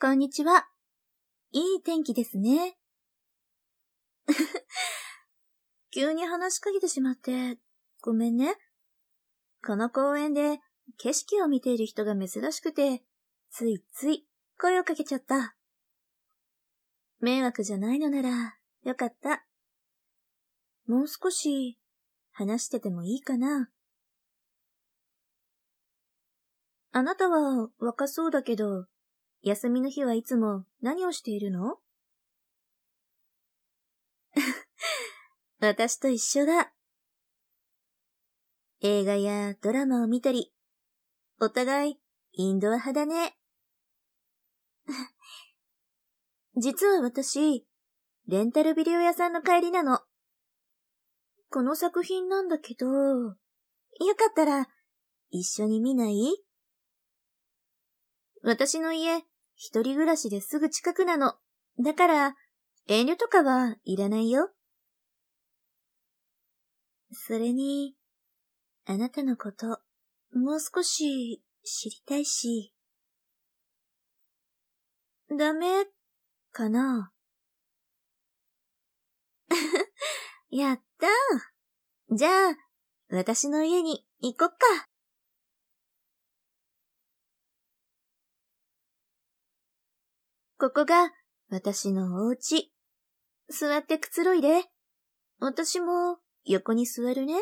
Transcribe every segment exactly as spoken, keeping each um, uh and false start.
こんにちは。いい天気ですね。急に話しかけてしまって、ごめんね。この公園で景色を見ている人が珍しくて、ついつい声をかけちゃった。迷惑じゃないのならよかった。もう少し話しててもいいかな。あなたは若そうだけど、休みの日はいつも何をしているの？私と一緒だ。映画やドラマを見たり、お互いインドア派だね。実は私、レンタルビデオ屋さんの帰りなの。この作品なんだけど、よかったら一緒に見ない？私の家、一人暮らしですぐ近くなの。だから、遠慮とかはいらないよ。それに、あなたのこと、もう少し知りたいし。ダメかな？やったー。じゃあ、私の家に行こっか。ここが私のお家。座ってくつろいで。私も横に座るね。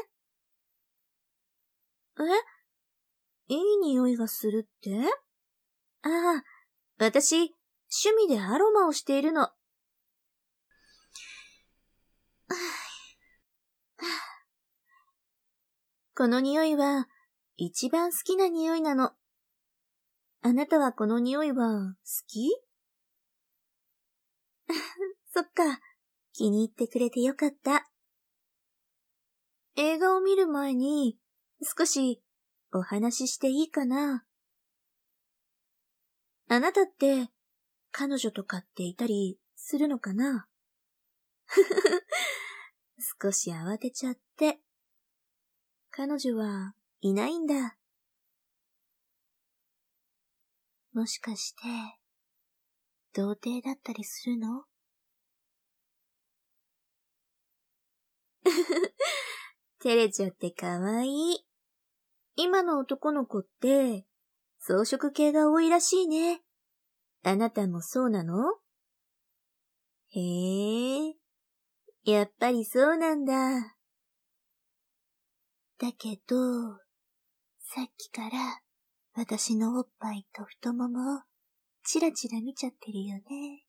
え？いい匂いがするって？ああ、私、趣味でアロマをしているの。この匂いは一番好きな匂いなの。あなたはこの匂いは好き？そっか、気に入ってくれてよかった。映画を見る前に少しお話ししていいかな？あなたって彼女とかっていたりするのかな？少し慌てちゃって。彼女はいないんだ。もしかして、童貞だったりするの？照れちゃってかわいい。今の男の子って、草食系が多いらしいね。あなたもそうなの？へえ、やっぱりそうなんだ。だけど、さっきから私のおっぱいと太ももをチラチラ見ちゃってるよね。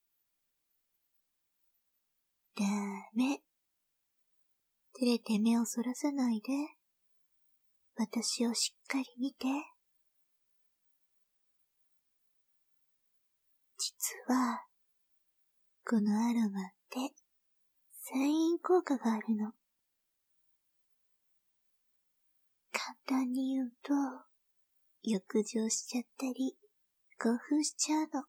ダメ。照れて目をそらさないで。私をしっかり見て。実は、このアロマって催眠効果があるの。簡単に言うと、欲情しちゃったり、興奮しちゃうの。だ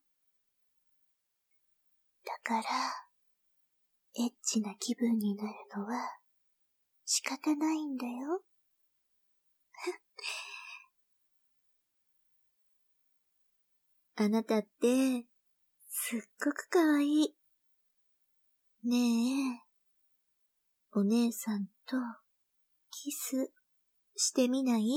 から、エッチな気分になるのは仕方ないんだよ。あなたって、すっごくかわいい。ねえ、お姉さんとキスしてみない？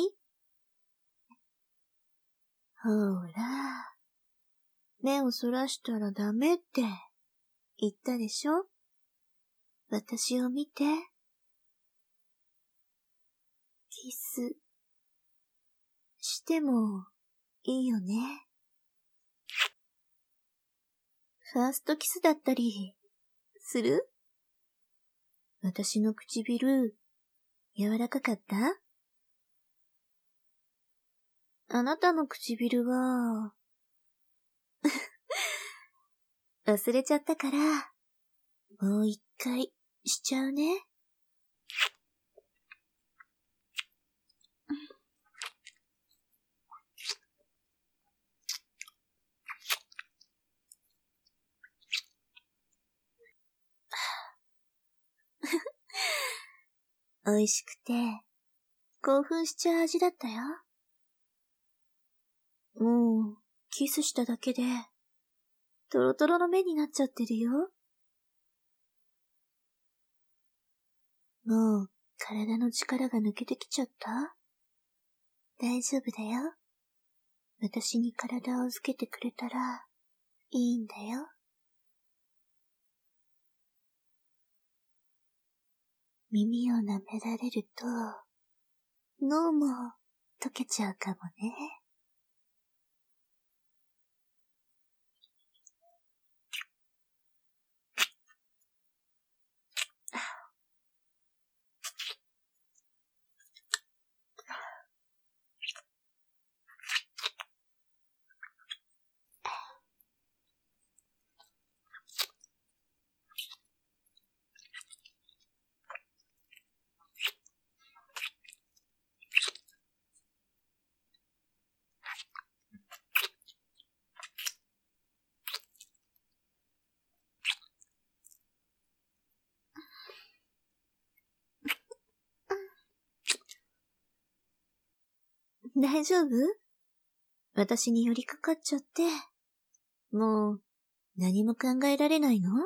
ほら、目をそらしたらダメって言ったでしょ？私を見て。キスしてもいいよね。ファーストキスだったりする？私の唇柔らかかった？あなたの唇は忘れちゃったから、もう一回しちゃうね。美味しくて興奮しちゃう味だったよ。もうキスしただけでトロトロの目になっちゃってるよ。もう、体の力が抜けてきちゃった？大丈夫だよ。私に体を預けてくれたら、いいんだよ。耳を舐められると、脳も溶けちゃうかもね。大丈夫？私に寄りかかっちゃって。もう、何も考えられないの？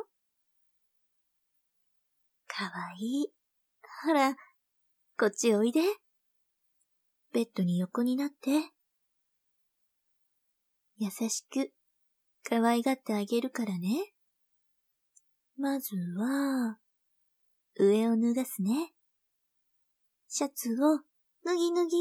かわいい。ほら、こっちおいで。ベッドに横になって。優しく、可愛がってあげるからね。まずは、上を脱がすね。シャツを脱ぎ脱ぎ。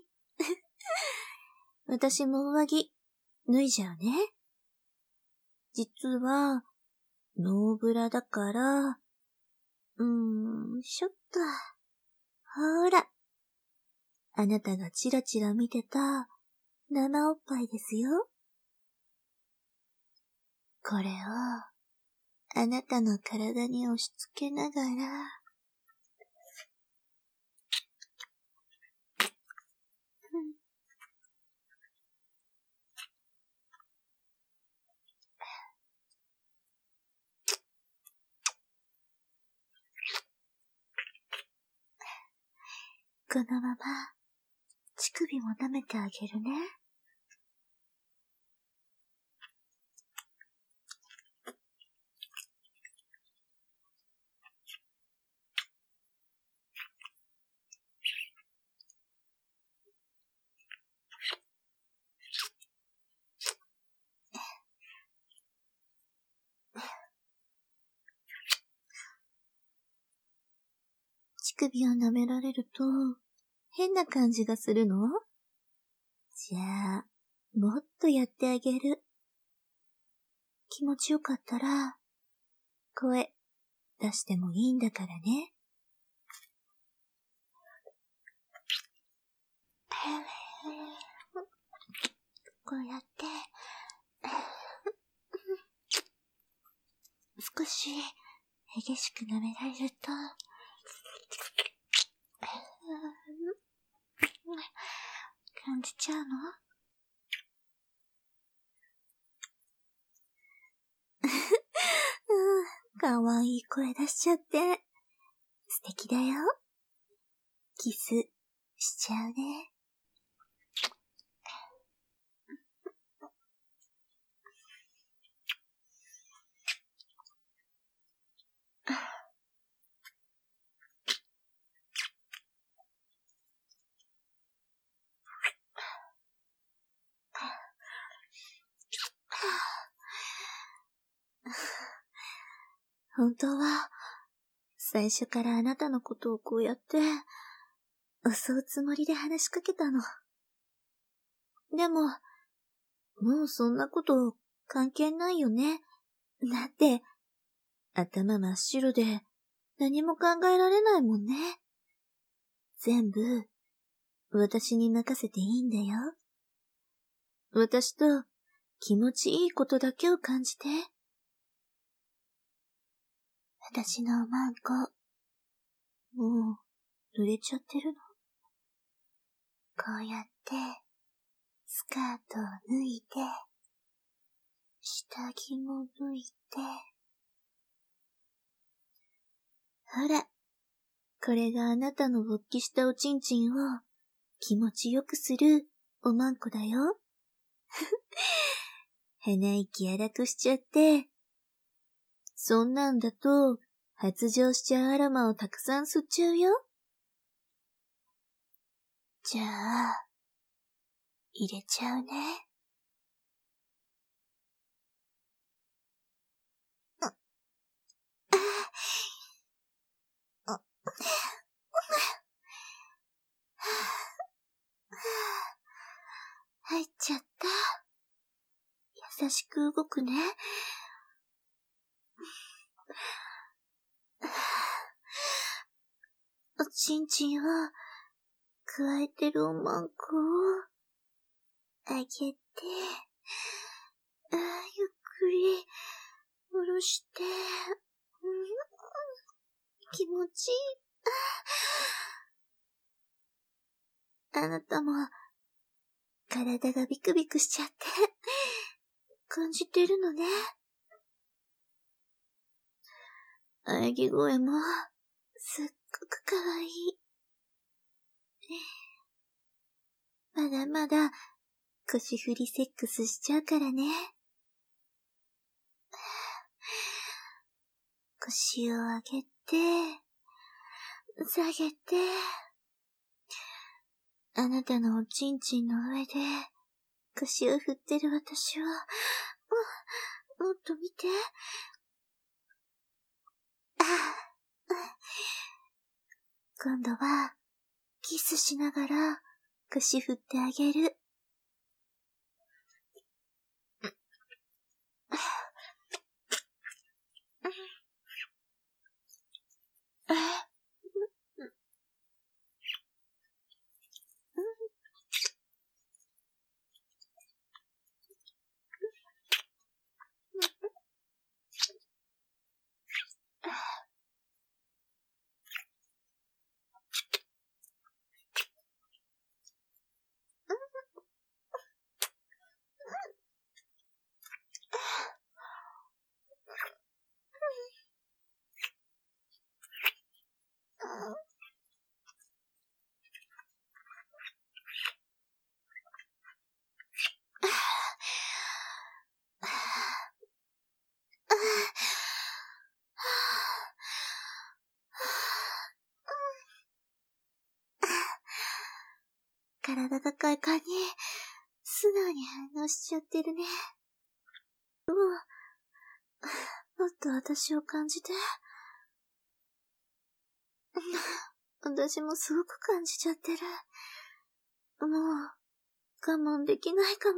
私も上着、脱いじゃうね。実は、ノーブラだから、うーん、しょっと。ほら。あなたがチラチラ見てた、生おっぱいですよ。これを、あなたの体に押し付けながら、このまま、乳首も舐めてあげるね。乳首を舐められると、変な感じがするの？じゃあ、もっとやってあげる。気持ちよかったら、声出してもいいんだからね。こうやって、少し、激しく舐められると、感じちゃうの？かわいい声出しちゃって。素敵だよ。キスしちゃうね。本当は、最初からあなたのことをこうやって、襲うつもりで話しかけたの。でも、もうそんなこと関係ないよね。だって、頭真っ白で何も考えられないもんね。全部、私に任せていいんだよ。私と気持ちいいことだけを感じて。私のおまんこ、もう、濡れちゃってるの？こうやって、スカートを脱いで、下着も脱いで、ほら、これがあなたの勃起したおちんちんを気持ちよくするおまんこだよ。 鼻息荒くしちゃって。そんなんだと、発情しちゃうアロマをたくさん吸っちゃうよ。じゃあ、入れちゃうね。入っちゃった。優しく動くね。おちんちんを加えてるおまんこをあげて、あゆっくり下ろして、うん、気持ちいい。あなたも体がビクビクしちゃって感じてるのね。喘ぎ声もすっごくかわいい。まだまだ腰振りセックスしちゃうからね。腰を上げて、下げて、あなたのおちんちんの上で腰を振ってる私を、も、もっと見て。ああ、今度はキスしながら腰振ってあげる。体が快感に素直に反応しちゃってるね。もう、もっと私を感じて。私もすごく感じちゃってる。もう、我慢できないかも。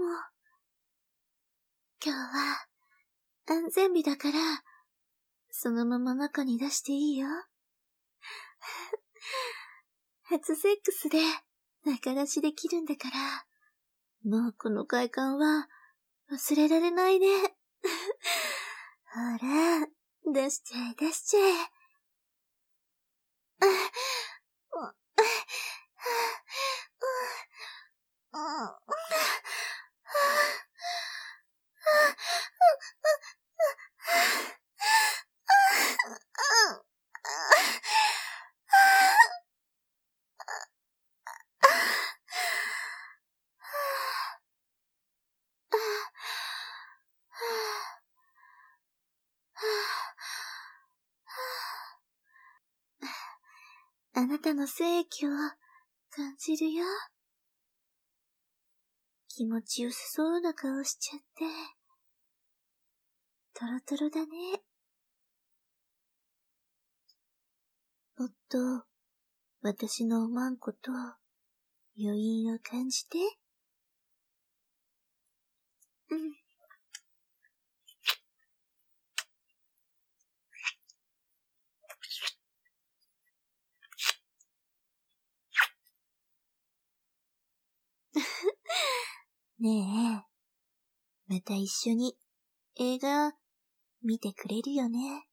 今日は、安全日だから、そのまま中に出していいよ。初セックスで、中出しできるんだから、もうこの快感は、忘れられないね。ほら、出しちゃえ出しちゃえ。あなたの精液を感じるよ。気持ちよさそうな顔しちゃって。トロトロだね。もっと、私のおまんこと余韻を感じて。うん。ねえ、また一緒に映画見てくれるよね。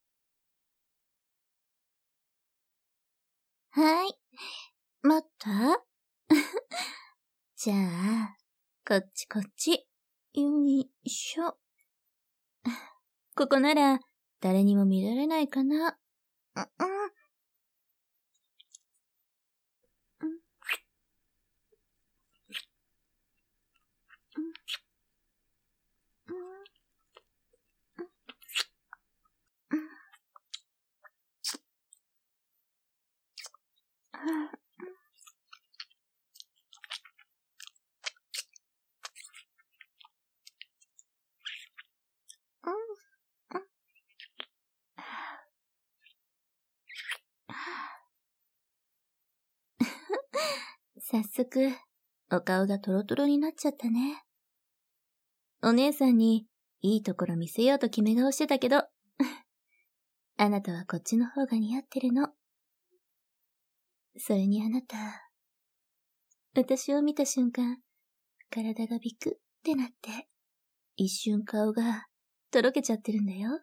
はい。待ったじゃあ、こっちこっち。よいしょ。ここなら誰にも見られないかな。うん、うん。 早速、お顔がトロトロになっちゃったね。お姉さんにいいところ見せようと決め顔してたけど、あなたはこっちの方が似合ってるの。それにあなた、私を見た瞬間、体がビクってなって、一瞬顔がとろけちゃってるんだよ。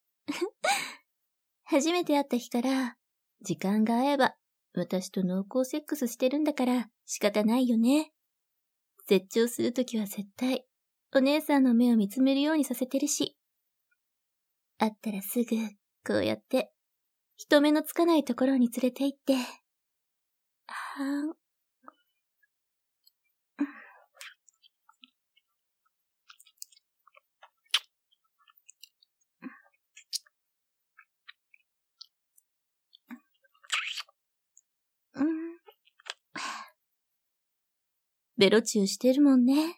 初めて会った日から、時間が合えば、私と濃厚セックスしてるんだから仕方ないよね。絶頂するときは絶対、お姉さんの目を見つめるようにさせてるし。会ったらすぐ、こうやって、人目のつかないところに連れて行って、はーん。うん。ベロチューしてるもんね。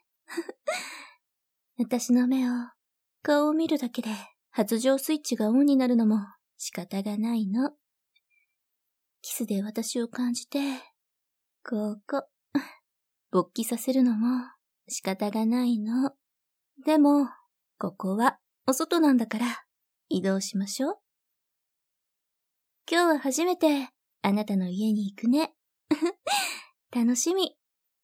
私の目を、顔を見るだけで発情スイッチがオンになるのも仕方がないの。キスで私を感じて、ここ、勃起させるのも仕方がないの。でも、ここはお外なんだから移動しましょう。今日は初めてあなたの家に行くね。楽しみ。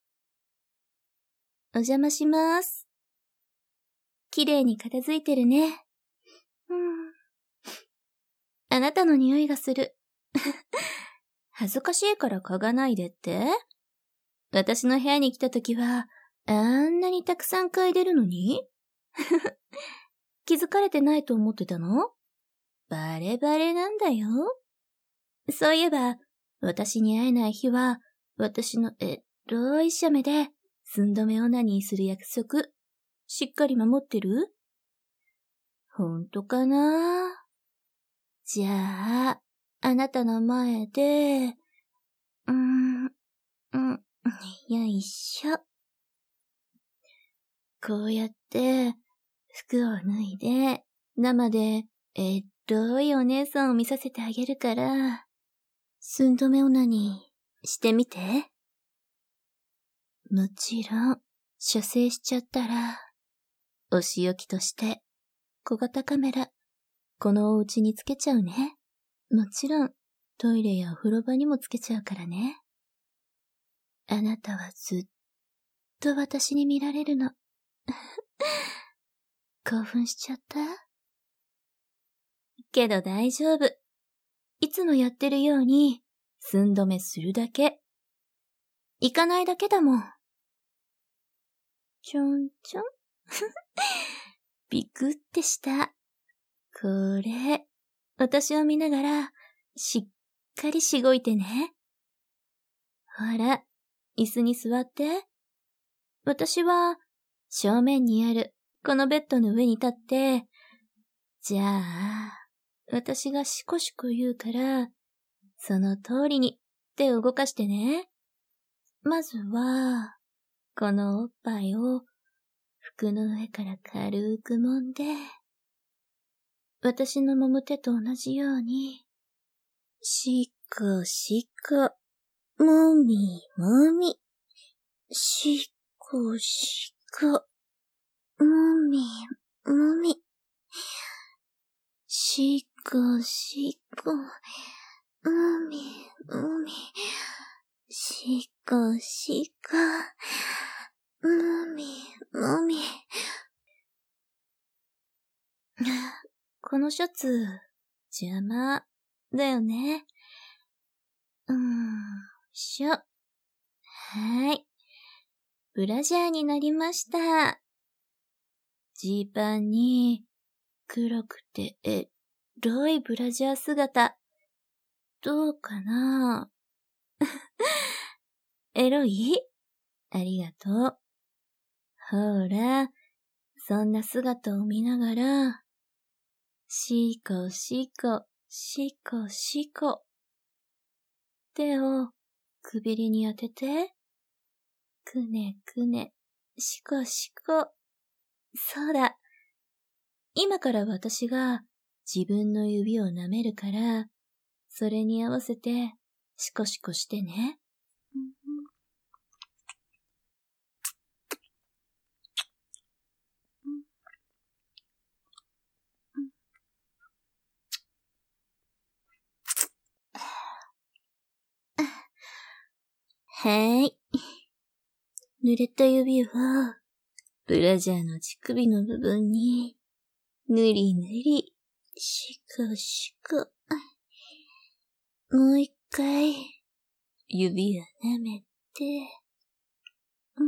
お邪魔します。綺麗に片付いてるね。うん。あなたの匂いがする。恥ずかしいから嗅がないでって？私の部屋に来た時は、あんなにたくさん嗅いでるのに？気づかれてないと思ってたの？バレバレなんだよ。そういえば、私に会えない日は、私のえっとい写メで、寸止めオナニーする約束、しっかり守ってる？ほんとかな？じゃあ、あなたの前で、うーん、うん、よいしょ。こうやって、服を脱いで、生で、えっといお姉さんを見させてあげるから、寸止めオナニーしてみて。もちろん、射精しちゃったら、お仕置きとして、小型カメラ、このお家につけちゃうね。もちろん、トイレやお風呂場にもつけちゃうからね。あなたはずっと私に見られるの。興奮しちゃった？けど大丈夫。いつもやってるように、寸止めするだけ。行かないだけだもん。ちょんちょん。ビクってした。これ、私を見ながら、しっかりしごいてね。ほら、椅子に座って。私は、正面にある、このベッドの上に立って、じゃあ、私がシコシコ言うから、その通りに手を動かしてね。まずは、このおっぱいを服の上から軽く揉んで、私の揉む手と同じように、しこしこ、もみもみ、しこしこ、もみもみ、しこしこ、もみもみ、しこしこ、もみもみ。このシャツ、邪魔だよね。うーん、しょ。はーい。ブラジャーになりました。ジーパンに、黒くてエロいブラジャー姿。どうかな？エロい？ありがとう。ほら、そんな姿を見ながら、しこしこ、しこしこ。手をくびれに当てて、くねくね、しこしこ。そうだ。今から私が自分の指を舐めるから、それに合わせてシコシコしてね。 ーい。濡れた指を、ブラジャーの乳首の部分に、ぬりぬり、しこしこ。もう一回、指を舐めて、うん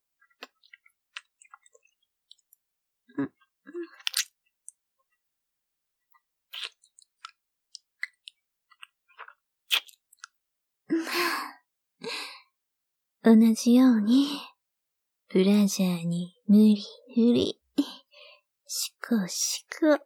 うんうん、同じように、ブラジャーにぬりぬり、しこしこ。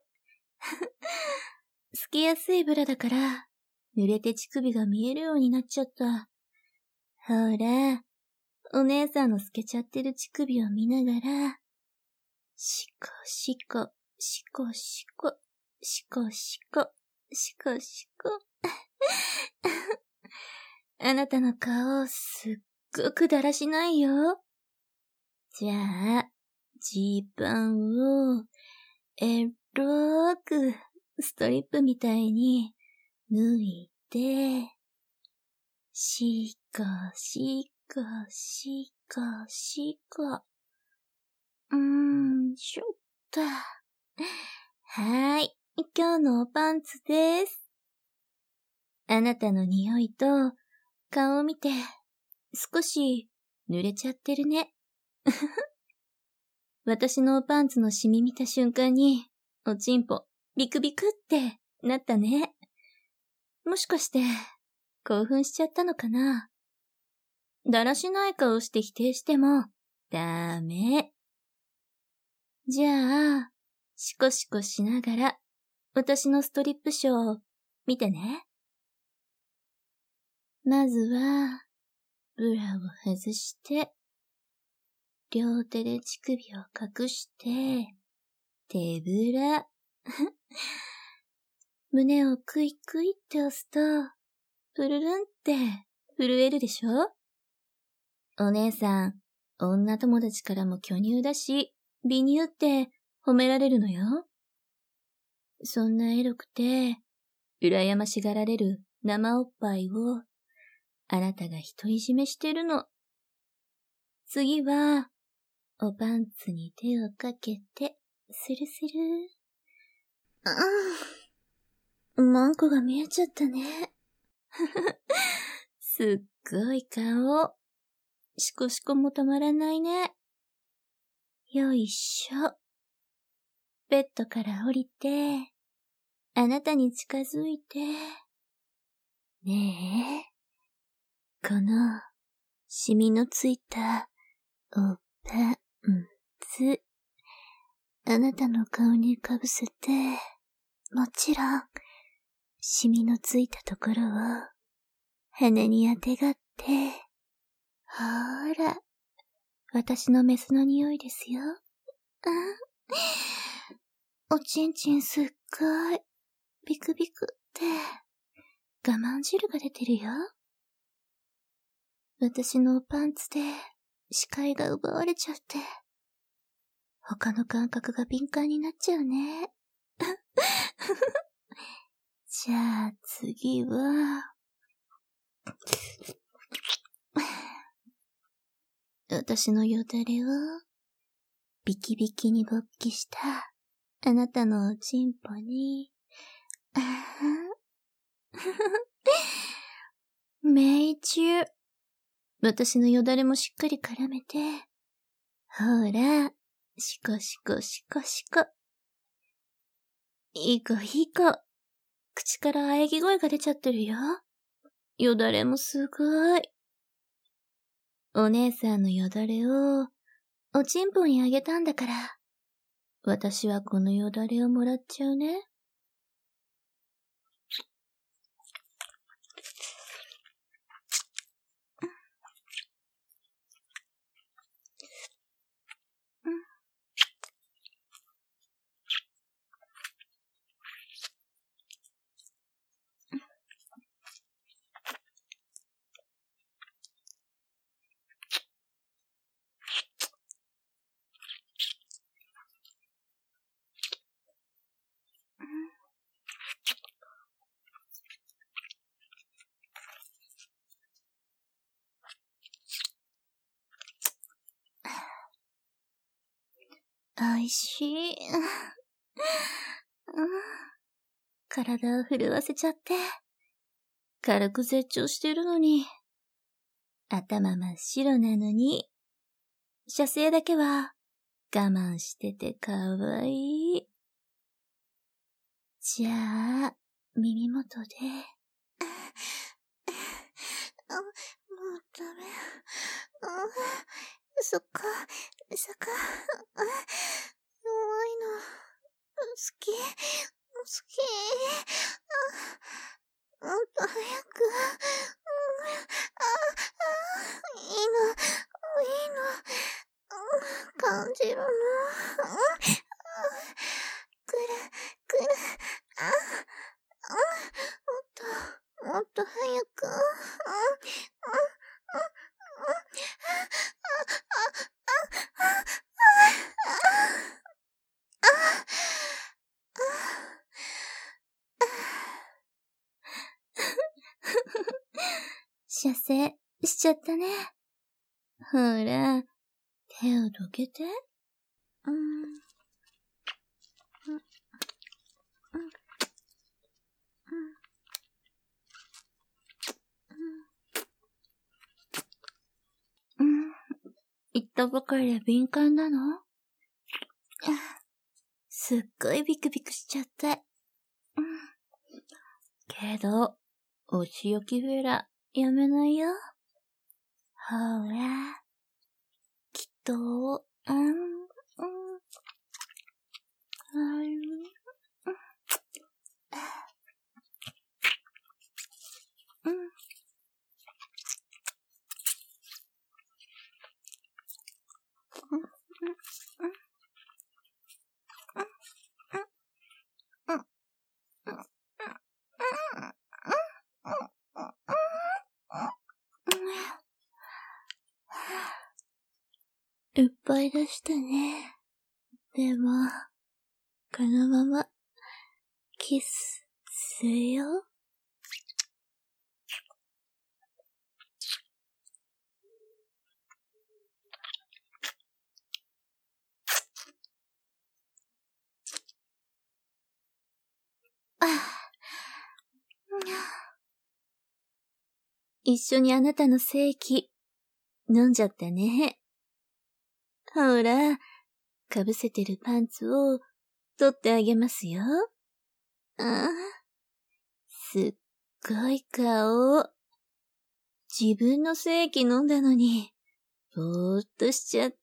つけやすいブラだから、濡れて乳首が見えるようになっちゃった。ほら、お姉さんの透けちゃってる乳首を見ながら、しこしこ、しこしこ、しこしこ、しこしこ。あなたの顔、すっごくだらしないよ。じゃあ、ジーパンを、エローく、ストリップみたいに、脱いで、しこしこしこしこ。うーん、しょった。はーい、今日のパンツです。あなたの匂いと顔を見て、少し濡れちゃってるね。私のパンツのシミ見た瞬間に、おちんぽ、ビクビクってなったね。もしかして、興奮しちゃったのかな？だらしない顔して否定しても、ダメ。じゃあ、シコシコしながら、私のストリップショーを見てね。まずは、ブラを外して、両手で乳首を隠して、手ぶら。胸をクイクイって押すと、プルルンって震えるでしょ？お姉さん、女友達からも巨乳だし、美乳って褒められるのよ。そんなエロくて、羨ましがられる生おっぱいを、あなたが独り占めしてるの。次は、おパンツに手をかけて、スルスル。うん。マンコが見えちゃったね。すっごい顔。シコシコも止まらないね。よいしょ。ベッドから降りて、あなたに近づいて。ねえ、この、シミのついた、おパンツ、あなたの顔にかぶせて、もちろん、シミのついたところを、鼻にあてがって、ほーら、私のメスの匂いですよ。おちんちんすっごい、ビクビクって、我慢汁が出てるよ。私のパンツで視界が奪われちゃって、他の感覚が敏感になっちゃうね。じゃあ次は、私のよだれをビキビキに勃起したあなたのおちんぽに、命中。私のよだれもしっかり絡めて、ほら、シコシコシコシコ。いい子いい子。口から喘ぎ声が出ちゃってるよ。よだれもすごい。お姉さんのよだれを、おちんぽにあげたんだから、私はこのよだれをもらっちゃうね。 いしい。体を震わせちゃって、軽く絶頂してるのに、頭真っ白なのに、射精だけは我慢しててかわいい。じゃあ、耳元で。 あ、もうダメ。あ、そっか、そっか。あ、弱いの。好き、好き。あ、もっと早く。あ、あ、いいの、いいの。感じるの。くる、くる。あ、あ、もっと、もっと早く。 射精しちゃったね。ほら、手をどけて。うん。うん。うん。うん。うん。言ったばかりで敏感なの？すっごいビクビクしちゃって。うん。けど、お仕置きフェラ、やめないよ。ほら、きっと、うん、うん、うん、うん、いっぱい出したね。でも、このまま、キス、するよ。ああ、一緒にあなたの精液、飲んじゃったね。ほら、かぶせてるパンツを取ってあげますよ。ああ、すっごい顔。自分の精液飲んだのに、ぼーっとしちゃって。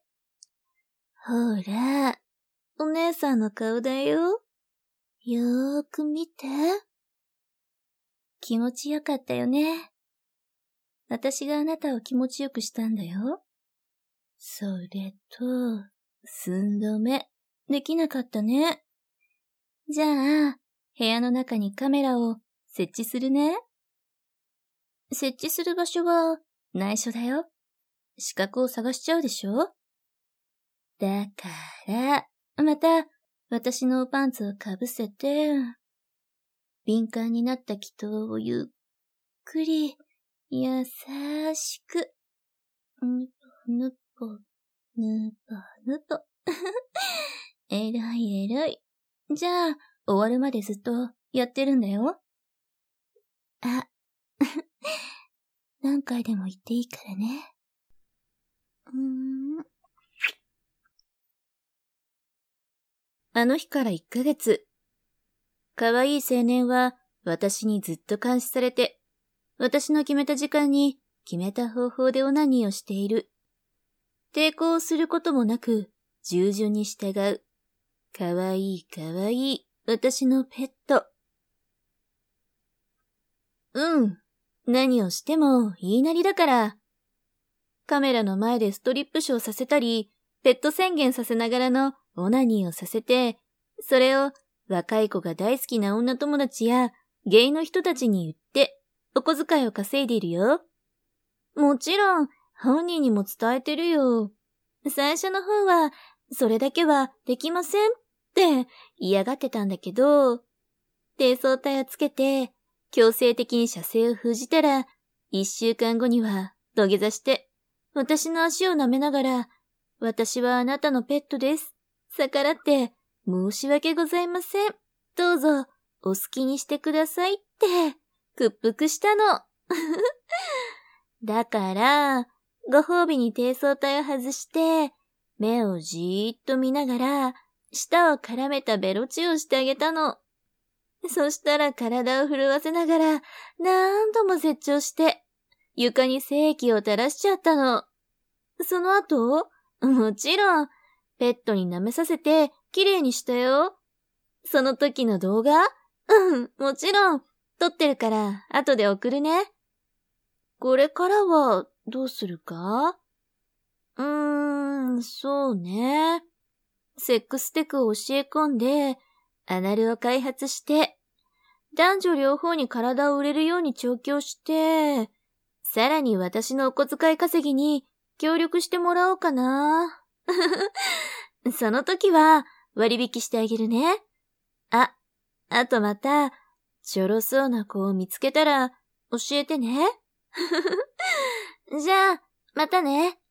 ほら、お姉さんの顔だよ。よーく見て。気持ちよかったよね。私があなたを気持ちよくしたんだよ。それと、寸止め、できなかったね。じゃあ、部屋の中にカメラを設置するね。設置する場所は内緒だよ。死角を探しちゃうでしょ？だから、また、私のパンツをかぶせて、敏感になった気筒をゆっくり、優しく、ぬぽぬぽ、ぬぽぬぽ。えらいえらい。じゃあ、終わるまでずっとやってるんだよ。あ、何回でも言っていいからね。うーん。あの日からいっかげつ。かわいい青年は私にずっと監視されて、私の決めた時間に決めた方法でオナニーをしている。抵抗することもなく、従順に従う。かわいいかわいい、私のペット。うん。何をしても言いなりだから。カメラの前でストリップショーさせたり、ペット宣言させながらのオナニーをさせて、それを若い子が大好きな女友達やゲイの人たちに言って、お小遣いを稼いでいるよ。もちろん、本人にも伝えてるよ。最初の方は、それだけはできませんって嫌がってたんだけど、低層体をつけて、強制的に射精を封じたら、一週間後には土下座して、私の足を舐めながら、私はあなたのペットです逆らって、申し訳ございません。どうぞ、お好きにしてくださいって、屈服したの。だから、ご褒美に低層体を外して、目をじーっと見ながら、舌を絡めたベロチューをしてあげたの。そしたら体を震わせながら、何度も絶頂して、床に精液を垂らしちゃったの。その後、もちろん、ペットに舐めさせて、綺麗にしたよ。その時の動画？うん、もちろん、撮ってるから、後で送るね。これからは、どうするか？うーん、そうね。セックステクを教え込んで、アナルを開発して、男女両方に体を売れるように調教して、さらに私のお小遣い稼ぎに協力してもらおうかな。その時は割引してあげるね。あ、あとまた、ちょろそうな子を見つけたら教えてね。じゃあ、またね。